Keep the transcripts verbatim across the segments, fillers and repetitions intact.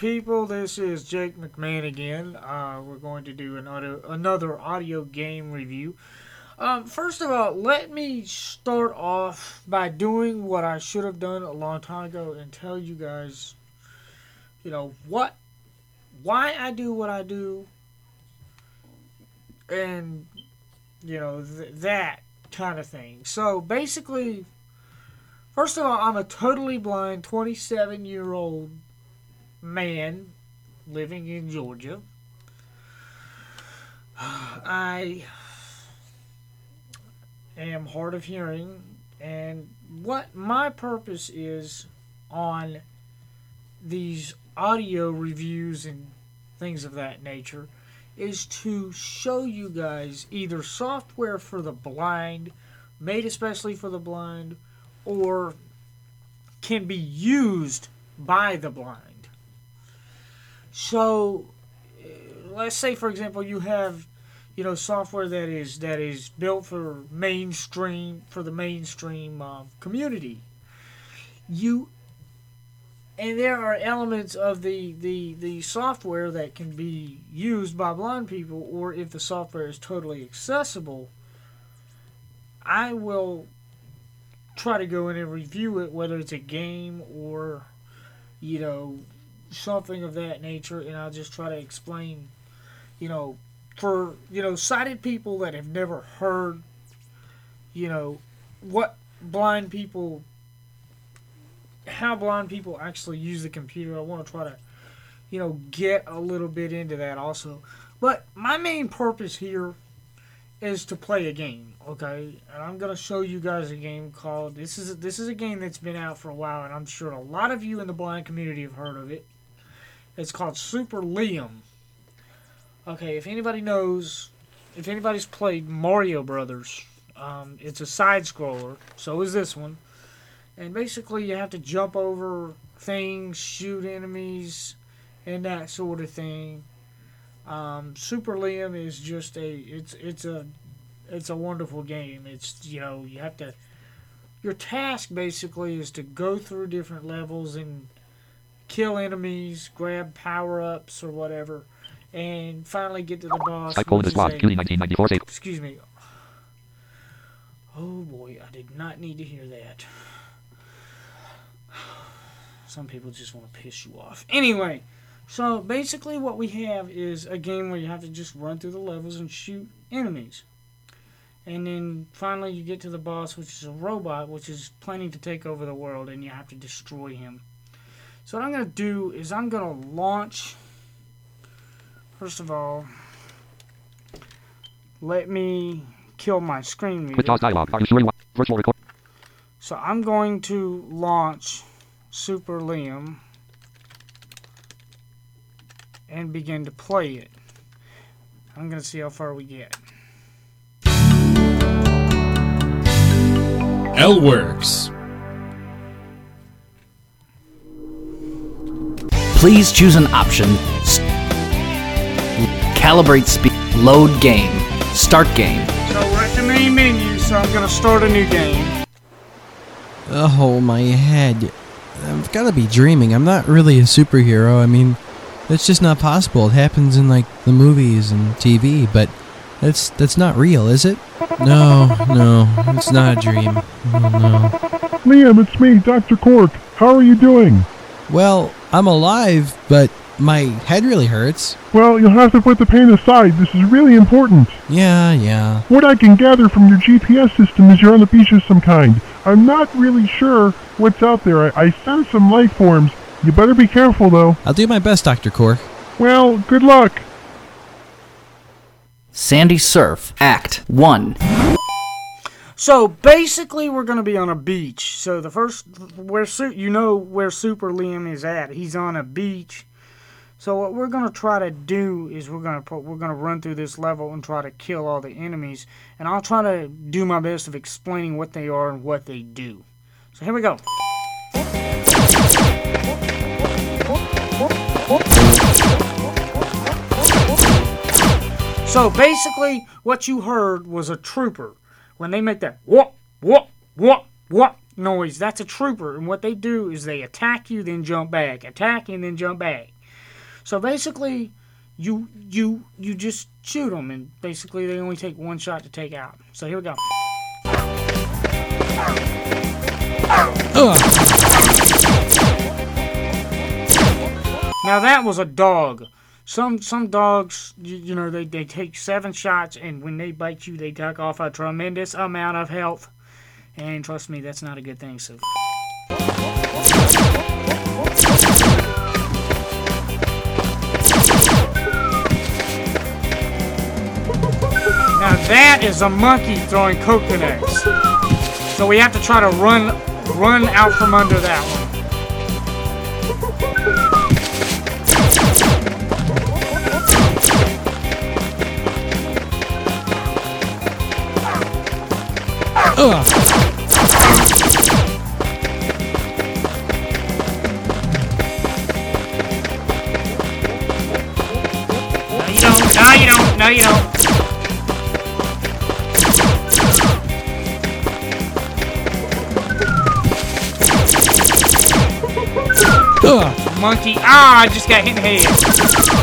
people? This is Jake McMahon again. Uh, we're going to do an audio, another audio game review. Um, first of all, let me start off by doing what I should have done a long time ago and tell you guys, you know, what, why I do what I do, and, you know, th- that kind of thing. So, basically, first of all, I'm a totally blind twenty-seven-year-old man living in Georgia. I am hard of hearing, and what my purpose is on these audio reviews and things of that nature is to show you guys either software for the blind, made especially for the blind, or can be used by the blind. So, let's say, for example, you have, you know, software that is that is built for mainstream for the mainstream uh, community. You and there are elements of the, the the software that can be used by blind people, or if the software is totally accessible, I will try to go in and review it, whether it's a game or, you know, something of that nature, and I'll just try to explain, you know, for, you know, sighted people that have never heard, you know, what blind people, how blind people actually use the computer. I want to try to, you know, get a little bit into that also. But my main purpose here is to play a game, okay? And I'm going to show you guys a game called, this is, a, this is a game that's been out for a while, and I'm sure a lot of you in the blind community have heard of it. It's called Super Liam. Okay, if anybody knows, if anybody's played Mario Brothers, um, it's a side-scroller, so is this one. And basically you have to jump over things, shoot enemies, and that sort of thing. Um, Super Liam is just a, it's it's a, it's a wonderful game. It's, you know, you have to, your task basically is to go through different levels and kill enemies, grab power-ups or whatever, and finally get to the boss. I called this boss, killing nineteen ninety-four. Excuse me. Oh boy, I did not need to hear that. Some people just want to piss you off. Anyway, so basically what we have is a game where you have to just run through the levels and shoot enemies. And then finally you get to the boss, which is a robot, which is planning to take over the world, and you have to destroy him. So what I'm going to do is I'm going to launch, first of all, let me kill my screen reader. Quick pause dialog. Are you sure you want virtual record? So I'm going to launch Super Liam and begin to play it. I'm going to see how far we get. L-Works. Please choose an option. S- calibrate speed. Load game. Start game. So we're at the main menu, so I'm going to start a new game. Oh, my head. I've got to be dreaming. I'm not really a superhero. I mean, that's just not possible. It happens in, like, the movies and T V, but that's that's not real, is it? No, no, it's not a dream. Oh, no. Liam, it's me, Doctor Cork. How are you doing? Well, I'm alive, but my head really hurts. Well, you'll have to put the pain aside. This is really important. Yeah, yeah. What I can gather from your G P S system is you're on the beach of some kind. I'm not really sure what's out there. I, I sense some life forms. You better be careful, though. I'll do my best, Doctor Cork. Well, good luck. Sandy Surf, Act one. So basically, we're going to be on a beach. So the first, where su- you know where Super Liam is at. He's on a beach. So what we're going to try to do is we're going to put, we're going to run through this level and try to kill all the enemies. And I'll try to do my best of explaining what they are and what they do. So here we go. So basically, what you heard was a trooper. When they make that whoop, whoop, whoop, whoop noise, that's a trooper. And what they do is they attack you, then jump back. Attack and then jump back. So basically, you you you just shoot them, and basically they only take one shot to take out. So here we go. Now that was a dog. Some some dogs, you, you know, they, they take seven shots, and when they bite you, they take off a tremendous amount of health. And trust me, that's not a good thing. So. Now that is a monkey throwing coconuts. So we have to try to run run out from under that one. Ugh. No, you don't. No, you don't. No, you don't. Ugh. Monkey. Ah, I just got hit in the head.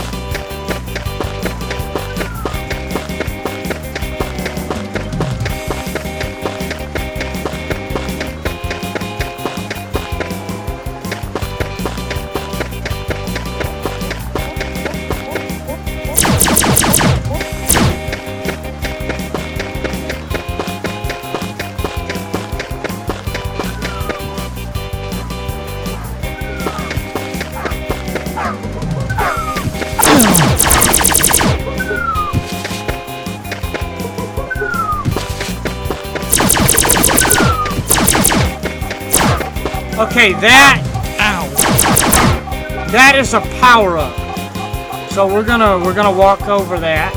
Okay, that, ow, that is a power-up. So we're gonna we're gonna walk over that.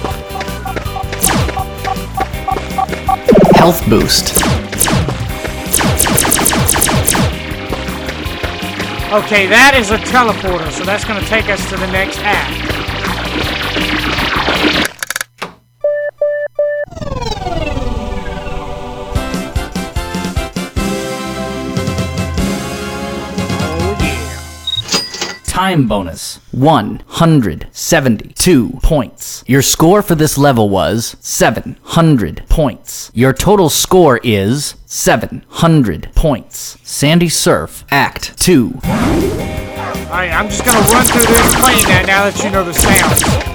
Health boost. Okay, that is a teleporter, so that's gonna take us to the next act. Time bonus, one hundred seventy-two points. Your score for this level was seven hundred points. Your total score is seven hundred points. Sandy Surf, Act two. Alright, I'm just gonna run through this playing that now that you know the sounds.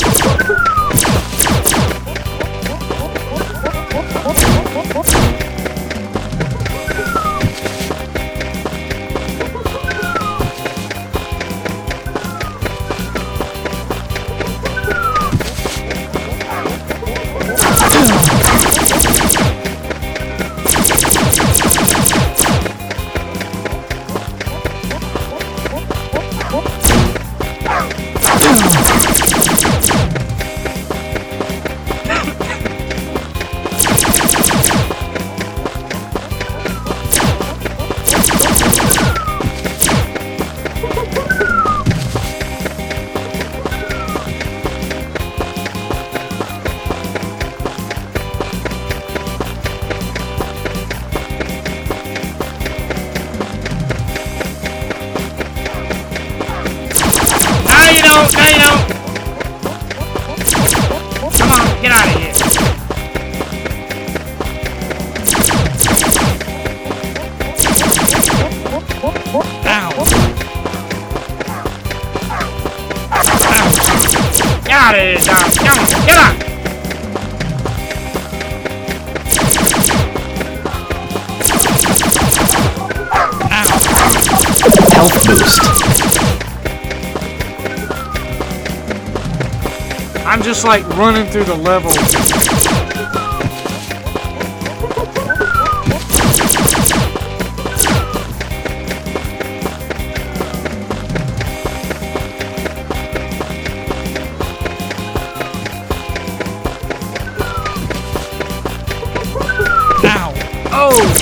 No, you don't. Come on, get out of here. Ow. Ow. Get out of here, Dom. Come on, get out. Ow. Health boost. I'm just like running through the levels. Ow. Oh!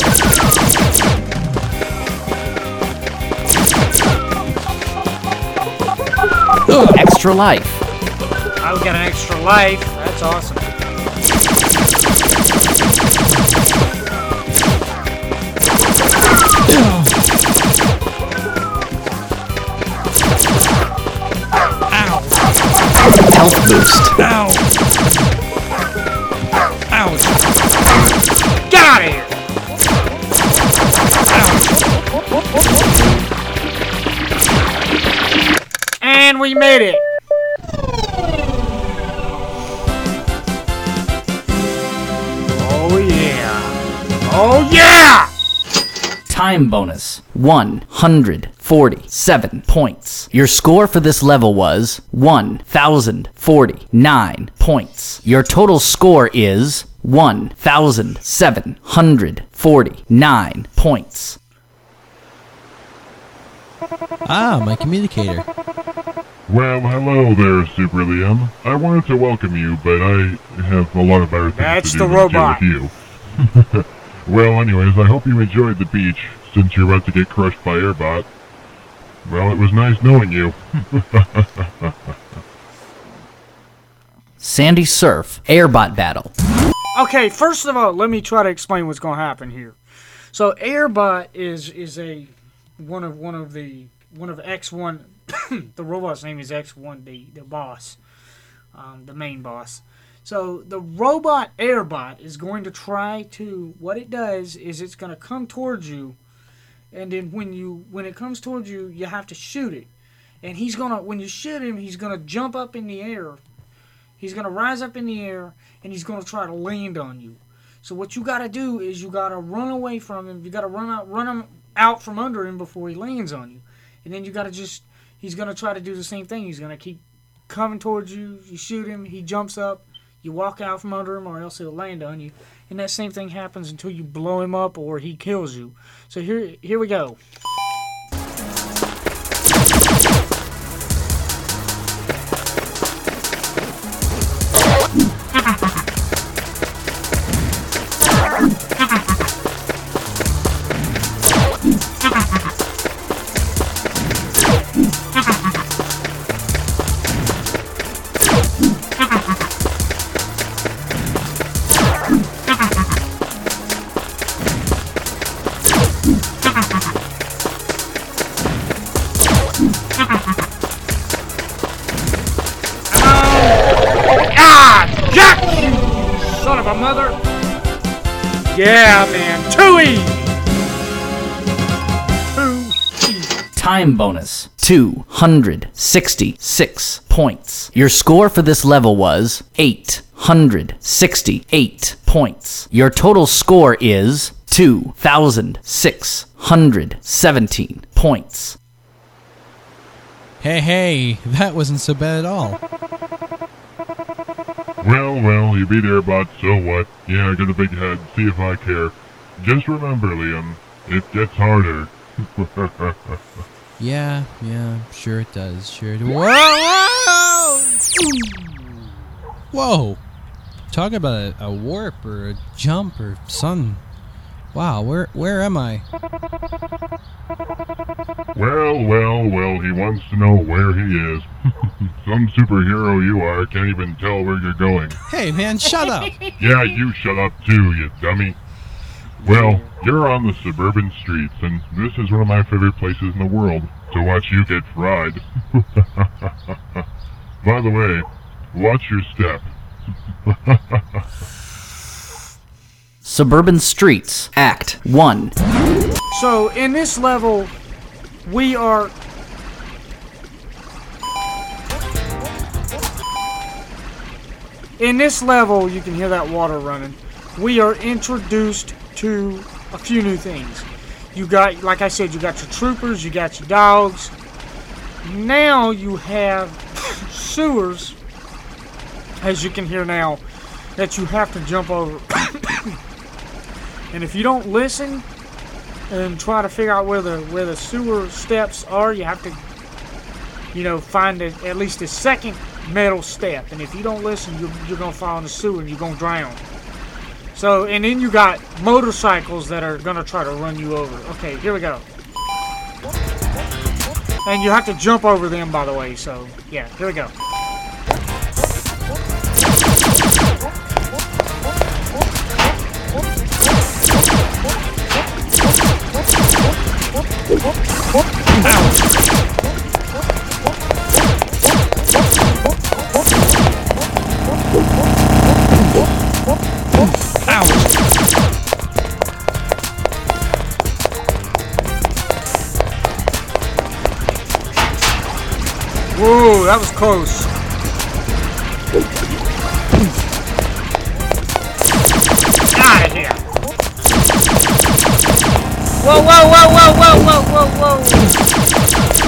Ugh. Extra life. I got an extra life. That's awesome. Health boost. Ow! Ouch! Get out of here! And we made it. Oh yeah. Oh yeah! Time bonus, one hundred forty-seven points. Your score for this level was one thousand forty-nine points. Your total score is one thousand seven hundred forty-nine points. Ah, my communicator. Well, hello there, Super Liam. I wanted to welcome you, but I have a lot of better things That's to do the than robot. deal with you. Well, anyways, I hope you enjoyed the beach, since you're about to get crushed by Airbot. Well, it was nice knowing you. Sandy Surf Airbot Battle. Okay, first of all, let me try to explain what's going to happen here. So, Airbot is is a one of one of the one of X one. The robot's name is X one, the the boss, um, the main boss. So the robot Airbot is going to try to. What it does is it's going to come towards you, and then when you when it comes towards you, you have to shoot it. And he's gonna when you shoot him, he's gonna jump up in the air. He's gonna rise up in the air, and he's gonna try to land on you. So what you gotta do is you gotta run away from him. You gotta run out, run him out from under him before he lands on you. And then you gotta just. He's gonna try to do the same thing. He's gonna keep coming towards you. You shoot him. He jumps up. You walk out from under him, or else he'll land on you. And that same thing happens until you blow him up or he kills you. So here, here we go. Son of a mother! Yeah, man, too easy! Too easy. Time bonus, two hundred sixty-six points. Your score for this level was eight hundred sixty-eight points. Your total score is two thousand six hundred seventeen points. Hey, hey, that wasn't so bad at all. Well, well, you beat Airbot, so what? Yeah, I got a big head, see if I care. Just remember, Liam, it gets harder. Yeah, yeah, sure it does, sure it does. Whoa! Whoa! Whoa! Talk about a, a warp or a jump or something. Wow, where where am I? Well, well, well, he wants to know where he is. Some superhero you are, can't even tell where you're going. Hey man, shut up! Yeah, you shut up too, you dummy. Well, you're on the suburban streets, and this is one of my favorite places in the world, to watch you get fried. By the way, watch your step. Suburban Streets, Act one. So, in this level, we are... In this level, you can hear that water running. We are introduced to a few new things. You got, like I said, you got your troopers, you got your dogs. Now you have sewers, as you can hear now, that you have to jump over. And if you don't listen and try to figure out where the where the sewer steps are, you have to, you know, find a, at least a second metal step. And if you don't listen, you're, you're gonna fall in the sewer and you're gonna drown. So, and then you got motorcycles that are gonna try to run you over. Okay, here we go. And you have to jump over them, by the way. So, yeah, here we go. Whoa, that was close. Out of here. Whoa, whoa, whoa, whoa, whoa, whoa, whoa, whoa.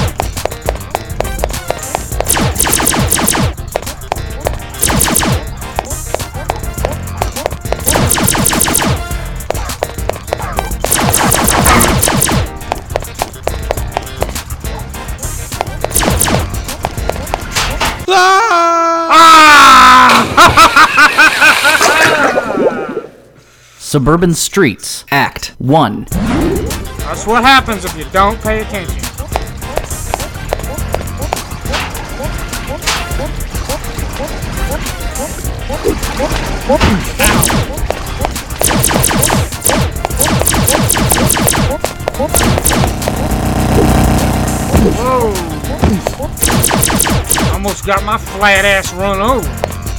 Suburban Streets, Act one. That's what happens if you don't pay attention. Whoa! Almost got my flat ass run over.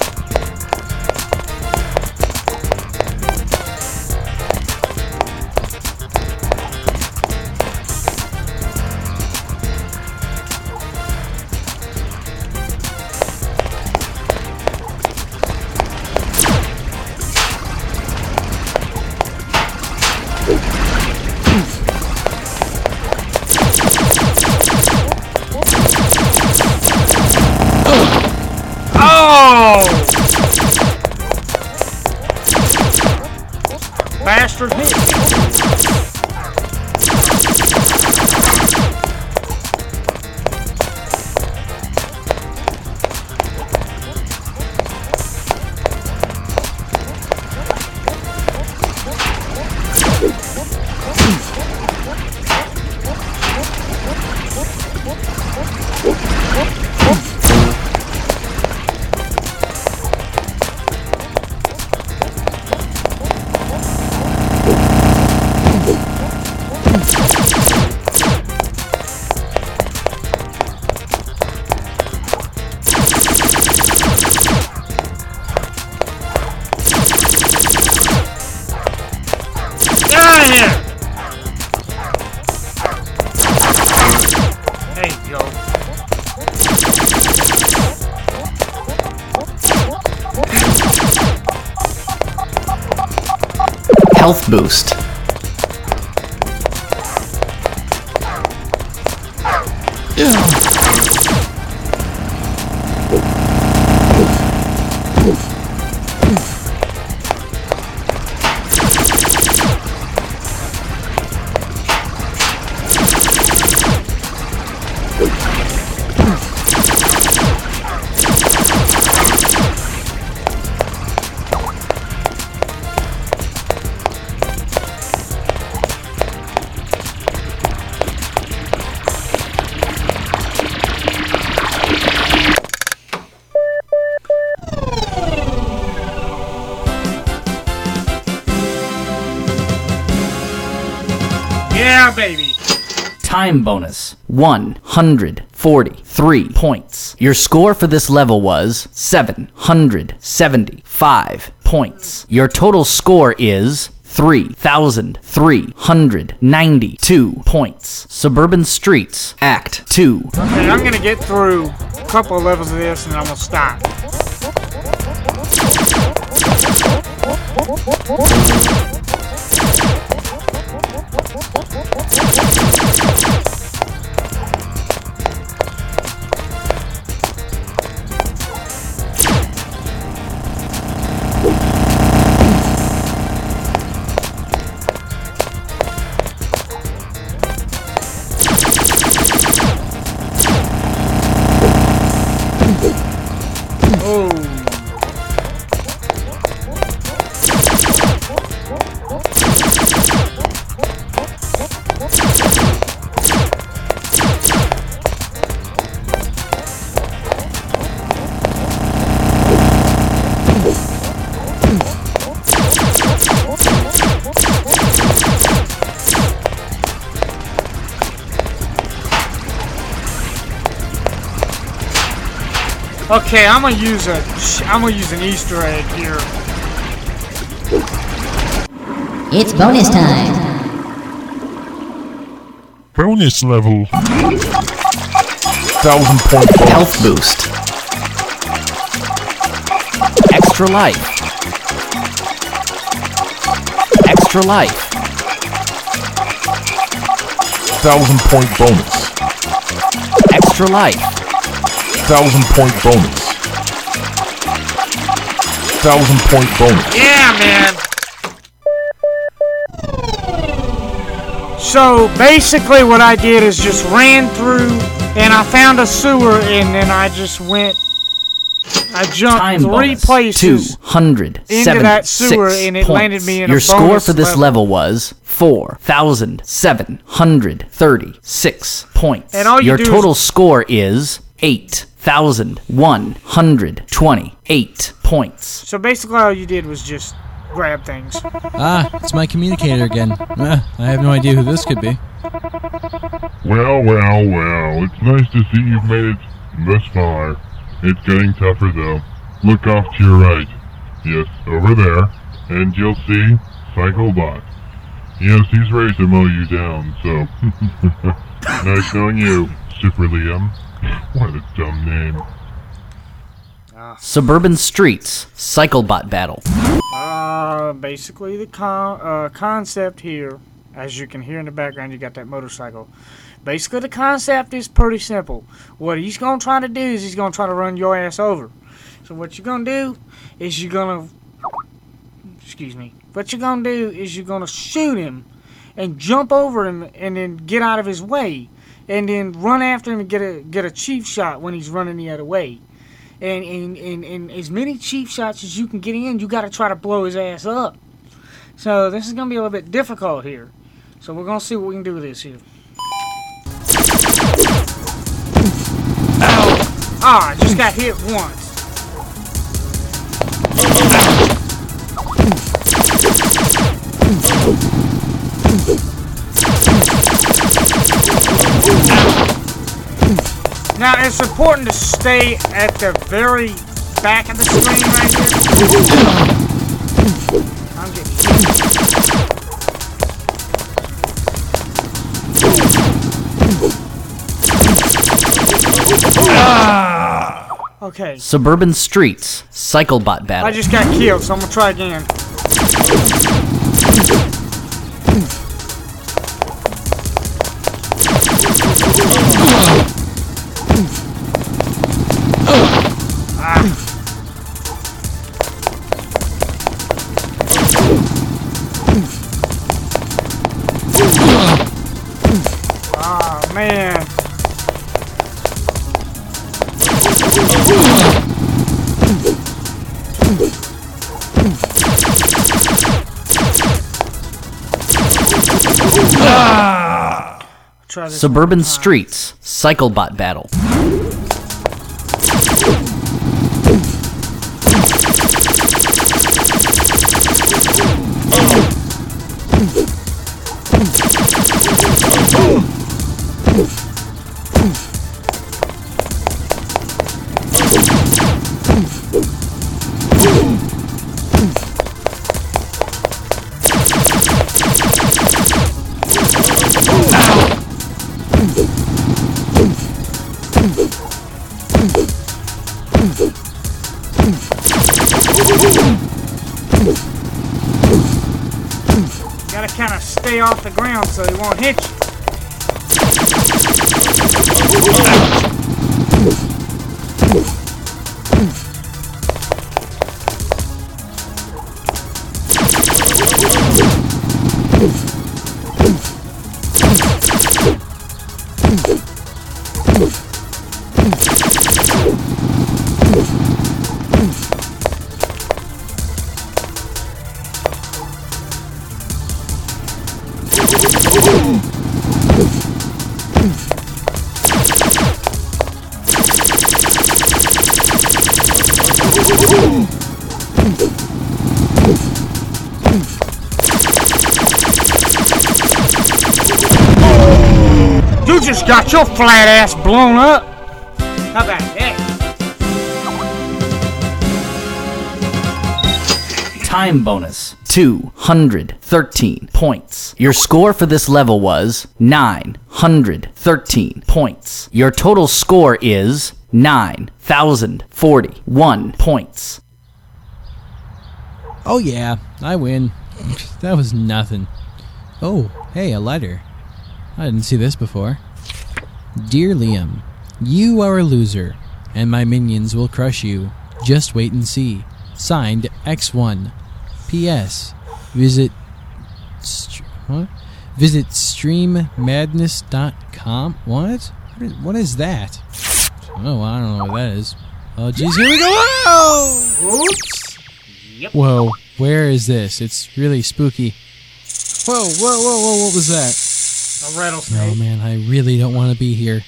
Bastard hit. There you go. Health boost. Yeah, baby. Time bonus, one hundred forty-three points. Your score for this level was seven hundred seventy-five points. Your total score is three thousand three hundred ninety-two points. Suburban Streets, Act two. Okay, I'm gonna get through a couple of levels of this and then I'm gonna stop. Oh. Okay, I'm gonna use a, I'm gonna use an Easter egg here. It's bonus time. Bonus level. Thousand point bonus. Health boost. Extra life. Extra life. Thousand point bonus. Extra life. Thousand point bonus. Thousand point bonus. Yeah, man. So basically what I did is just ran through and I found a sewer and then I just went, I jumped Time three bonus. places two hundred into that sewer and it points. landed me in Your a score bonus for this level. level was four thousand seven hundred thirty-six points. And all you Your do is- total score is eight thousand one hundred twenty-eight points. So basically all you did was just grab things. Ah, it's my communicator again. Ah, I have no idea who this could be. Well, well, well. It's nice to see you've made it this far. It's getting tougher, though. Look off to your right. Yes, over there. And you'll see Cyclebot. Yes, he's ready to mow you down, so... Nice knowing you, Super Liam. What a dumb name. Suburban Streets Cyclebot Battle. Uh, basically the con- uh, concept here, as you can hear in the background, you got that motorcycle. Basically the concept is pretty simple. What he's going to try to do is he's going to try to run your ass over. So what you're going to do is you're going to, excuse me, what you're going to do is you're going to shoot him and jump over him and then get out of his way. And then run after him and get a get a cheap shot when he's running the other way. And, and, and, and as many cheap shots as you can get in, you got to try to blow his ass up. So this is going to be a little bit difficult here. So we're going to see what we can do with this here. Ow! Ah, I just got hit once. Now it's important to stay at the very back of the screen right here. I'm getting ah! Okay. Suburban Streets Cyclebot Battle. I just got killed, so I'm gonna try again. Ah, man. Try this Suburban one more time. Streets Cyclebot Battle. Gotta kind of stay off the ground so he won't hit you. You just got your flat ass blown up. How about that? Time bonus, two hundred thirteen points. Your score for this level was nine hundred thirteen points. Your total score is nine thousand forty-one points. Oh yeah, I win. That was nothing. Oh, hey, a letter. I didn't see this before. Dear Liam, you are a loser, and my minions will crush you. Just wait and see. Signed, X one. P S. Visit... St- what? Visit stream madness dot com? What? What is, what is that? Oh, I don't know what that is. Oh, jeez, here we go! Whoa! Oops. Yep. Whoa, where is this? It's really spooky. Whoa, whoa, whoa, whoa, what was that? A rattlesnake. Oh man, I really don't want to be here.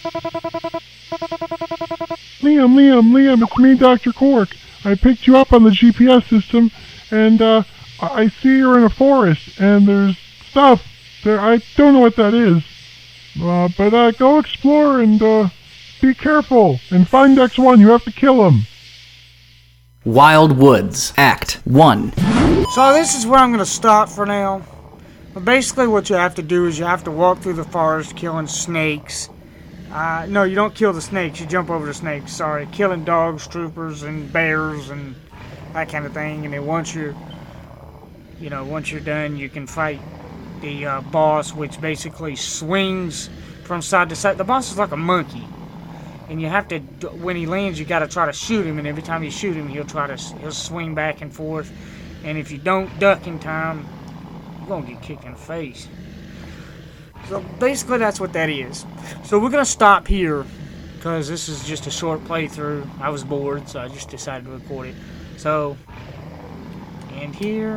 Liam, Liam, Liam, it's me, Doctor Cork. I picked you up on the G P S system, and uh, I I see you're in a forest, and there's stuff there. I don't know what that is, uh, but uh, go explore and uh, be careful and find X one. You have to kill him. Wild Woods, Act one. So this is where I'm going to stop for now. But basically what you have to do is you have to walk through the forest killing snakes. Uh, no, you don't kill the snakes. You jump over the snakes. Sorry. Killing dogs, troopers, and bears, and that kind of thing. And then once you're, you know, once you're done, you can fight the uh, boss, which basically swings from side to side. The boss is like a monkey. And you have to, when he lands, you got to try to shoot him. And every time you shoot him, he'll try to, he'll swing back and forth. And if you don't duck in time, you're going to get kicked in the face. So basically that's what that is. So we're going to stop here because this is just a short playthrough. I was bored, so I just decided to record it. So, and here.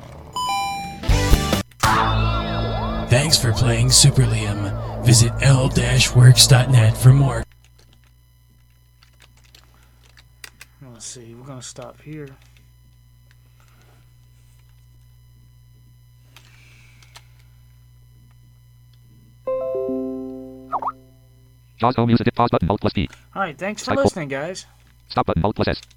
Thanks for playing Super Liam. Visit l dash works dot net for more. Let's see, we're going to stop here. JAWS home music. Pause button. Alt plus P. Alright, thanks for Cycle. listening, guys. Stop button. Alt plus S.